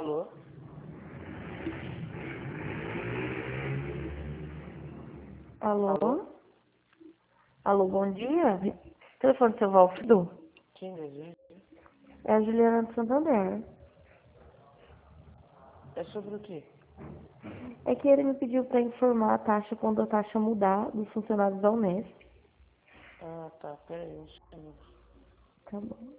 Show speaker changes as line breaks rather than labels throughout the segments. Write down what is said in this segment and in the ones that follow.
Alô? Alô?
Alô? Alô, bom dia. Telefone do seu Valfrido?
Quem deseja?
É a Juliana de Santander.
É sobre o quê?
É que ele me pediu para informar a taxa quando a taxa mudar dos funcionários da Unesp.
Ah, tá. Pera aí, um segundo.
Tá bom.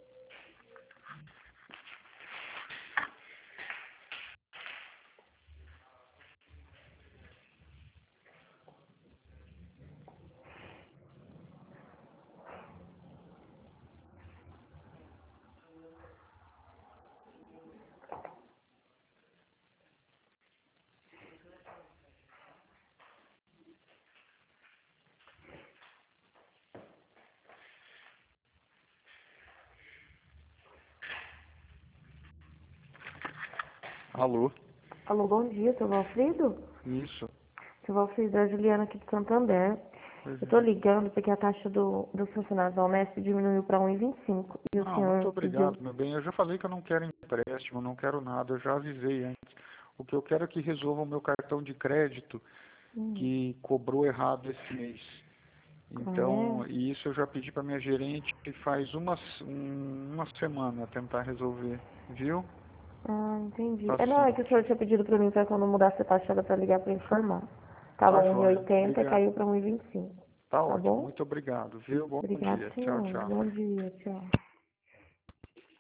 Alô?
Alô, bom dia, seu Valfrido?
Isso.
Seu Valfrido, é a Juliana aqui de Santander.
Pois
Eu tô
é.
ligando porque a taxa dos funcionários da Unesp diminuiu para 1,25 e o
Não, muito
senhor pediu...
obrigado, meu bem. Eu já falei que eu não quero empréstimo, não quero nada, eu já avisei antes. O que eu quero é que resolva o meu cartão de crédito que cobrou errado esse mês.
Ah,
Então, e isso eu já pedi para minha gerente que faz uma semana tentar resolver, viu?
entendi. Não, é que o senhor
Paciente.
tinha pedido para mim para quando mudasse a taxa era para ligar para informar. Tava
Tá
um e
joia.
oitenta e
Obrigado.
caiu para 1,25.
Tá
Tá
ótimo.
bom?
Muito obrigado, viu? Bom
Obrigado,
dia. Tchau,
senhor.
tchau.
Bom dia. Tchau.